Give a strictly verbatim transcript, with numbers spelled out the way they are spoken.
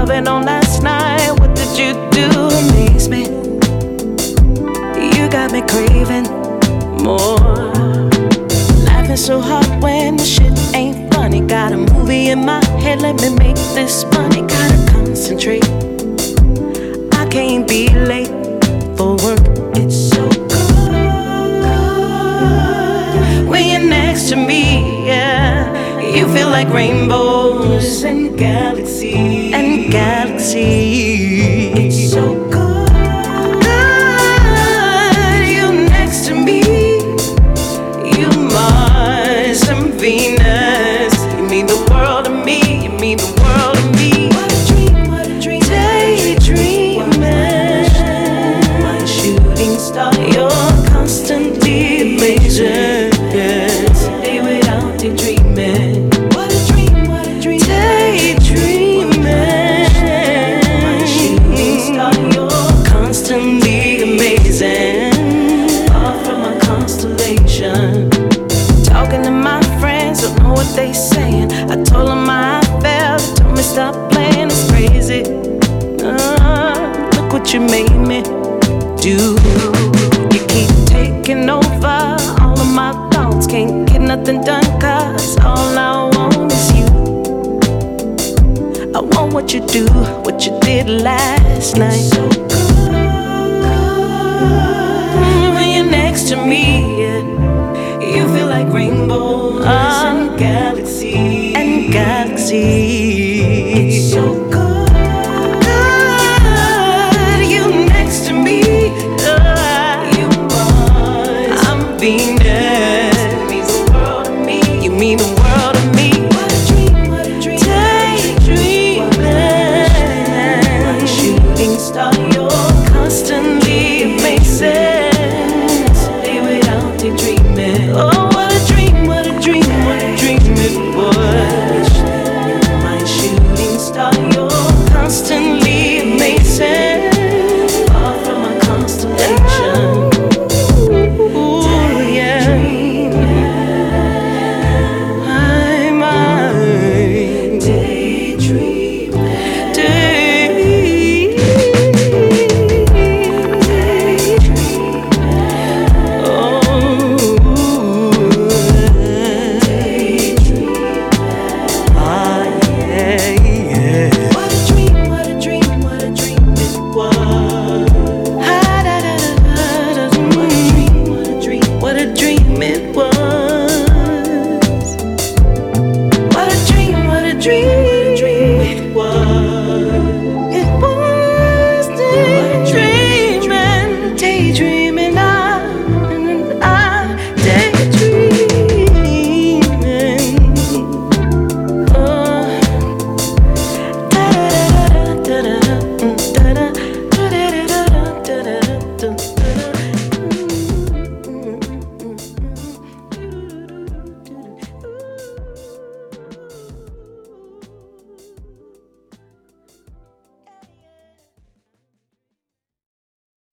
loving on last night. What did you do? Amaze me. You got me craving more. Laughing so hard when the shit ain't funny. Got a movie in my head, let me make this money. Gotta concentrate, I can't be late for work. It's so good when you're next to me, yeah. You feel like rainbows and galaxies and galaxies. It's so good, you next to me. You Mars and Venus. You mean the world to me. You mean the world to me. What a dream, what a dream. Daydreaming, my shooting star. You're constantly amazing. Day without daydreaming. What a dream, what a dream. Daydreaming, my shooting star. You're constantly amazing. Far from a constellation. Talking to my friends, don't know what they saying. I told them how I felt, they told me stop playing, it's crazy. Uh, look what you made me do. You keep taking over all of my thoughts. Can't get nothing done, cause all I want is you. I want what you do, what you did last night. So good when you're next to me, yeah. You feel like rainbows and galaxies and galaxies.